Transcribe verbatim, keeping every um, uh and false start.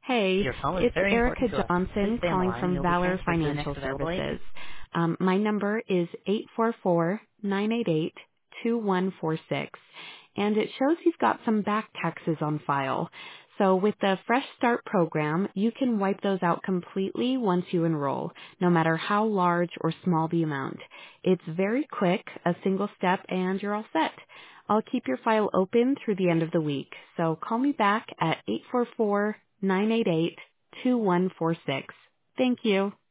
Hey, Your call is it's very Erica important to us. Please Johnson stay on the calling line and from you'll be Valor transferred to the next Financial available agent. Services. Um, my number is eight four four, nine eight eight, two one four six, and it shows you've got some back taxes on file. So with the Fresh Start program, you can wipe those out completely once you enroll, no matter how large or small the amount. It's very quick, a single step, and you're all set. I'll keep your file open through the end of the week, so call me back at eight four four, nine eight eight, two one four six. Thank you.